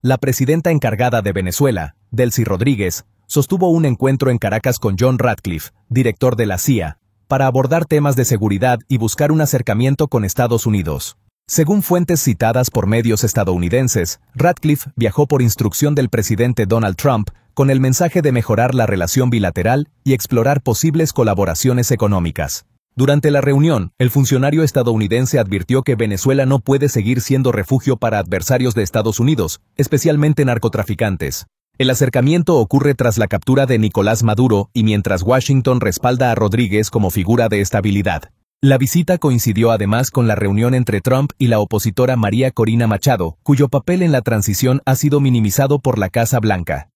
La presidenta encargada de Venezuela, Delcy Rodríguez, sostuvo un encuentro en Caracas con John Ratcliffe, director de la CIA, para abordar temas de seguridad y buscar un acercamiento con Estados Unidos. Según fuentes citadas por medios estadounidenses, Ratcliffe viajó por instrucción del presidente Donald Trump con el mensaje de mejorar la relación bilateral y explorar posibles colaboraciones económicas. Durante la reunión, el funcionario estadounidense advirtió que Venezuela no puede seguir siendo refugio para adversarios de Estados Unidos, especialmente narcotraficantes. El acercamiento ocurre tras la captura de Nicolás Maduro y mientras Washington respalda a Rodríguez como figura de estabilidad. La visita coincidió además con la reunión entre Trump y la opositora María Corina Machado, cuyo papel en la transición ha sido minimizado por la Casa Blanca.